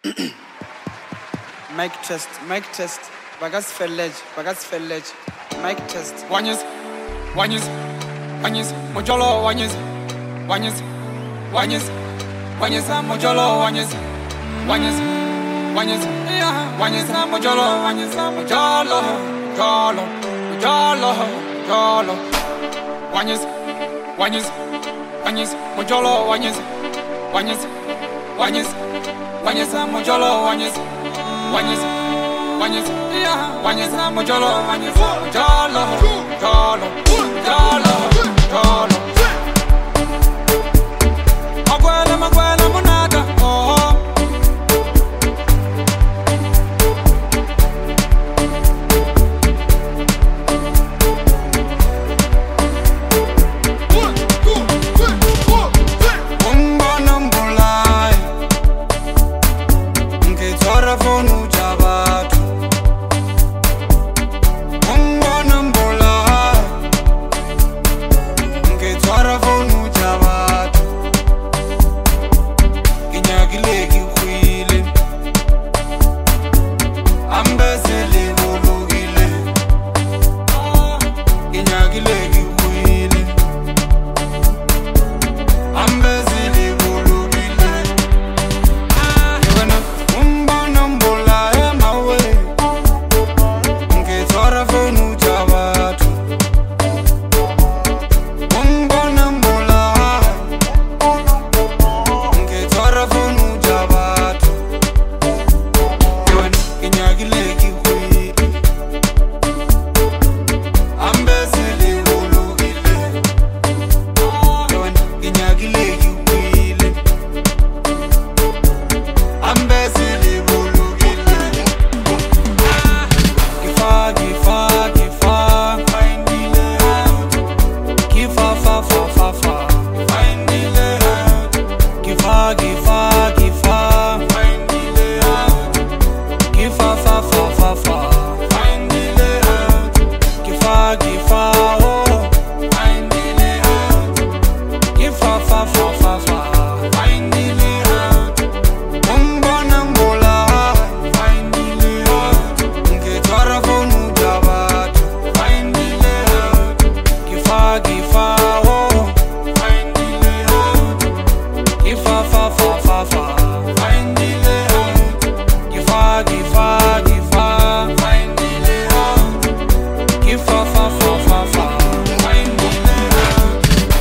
Mic test. Bagas fellage. Mic test. Wanyes, mojolo wanyes, mojolo wanyes, mojolo wanyes, mojolo Magwele munaka, oh. Umbona mbulai, ngitswara fonu jabatu. Umbona mbulai, ngitswara fonu jabatu. Kinyagileki ukhwile, ambesele volukile. Kinyagileki ukhwile, ambesele volukile. Yona umbona mbula emawe, ngitswara fonu jabatu. Umbona mbula, ngitswara fonu jabatu. Yona kinyagileki ukhwile, ambesele volukile. Yona kinyagileki ukhwile, ambesele volukile. Gifa, findile out. Gifa, findile out. Gifa, findile out. Gifa, findile out. Gifa, oh, findile out. Gifa, findile out. Umbona mbula, findile out. Ngitswara fonu jabatu, findile out. Gifa, oh, findile out. Gifa, findile out. Gifa, findile out. Gifa, findile out.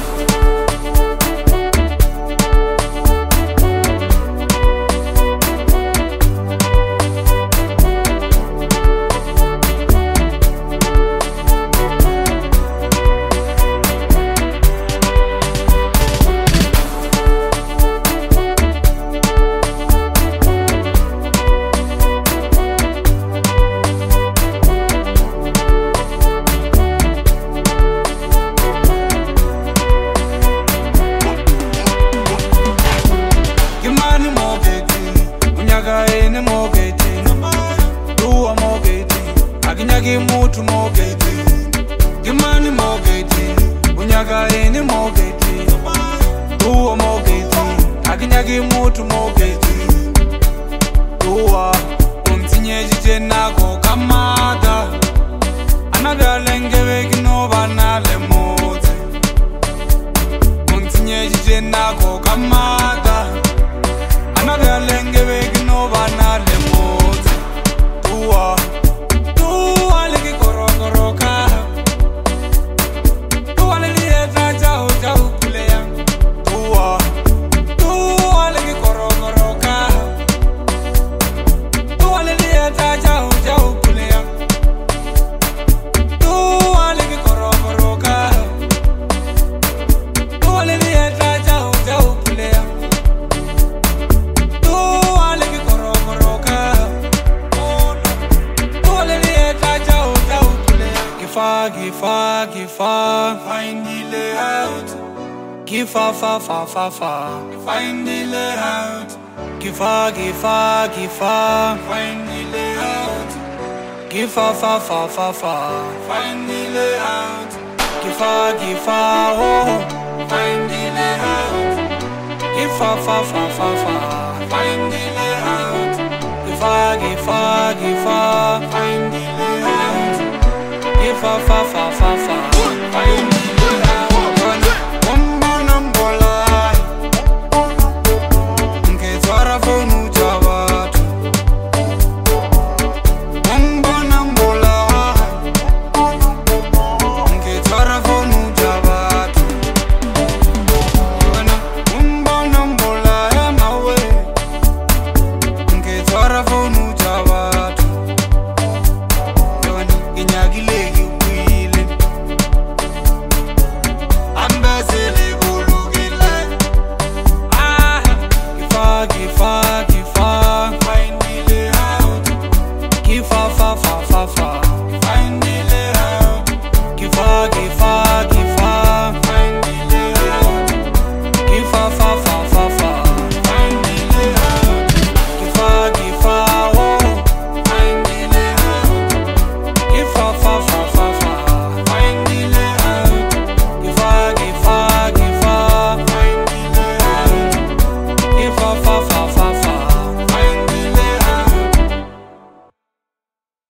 Gimani mogeti, unyaga ene mogeti. Duwa mogeti, akinyagi mutu mogeti. Gimani mogeti, unyaga ene mogeti. Duwa mogeti, akinyagi mutu mogeti. Duwa, untinyeji jenako kamada. Anagalenge kino banale mote. Untinyeji jenako kamada. Anagalenge kino banale mote. Duwa leki korokoroka. Duwa leki eta jau kulea. Duwa leki korokoroka. Duwa leki eta jau kulea. Duwa leki korokoroka. Duwa leki eta jau kulea. Duwa leki korokoroka. Duwa leki eta jau kulea. Gifa, findile out. Gifa, findile out. Gifa, findile out. Gifa, findile out. Gifa, oh, findile out. Gifa, findile out. find the layout. Give her, fa, fa, fa, fa.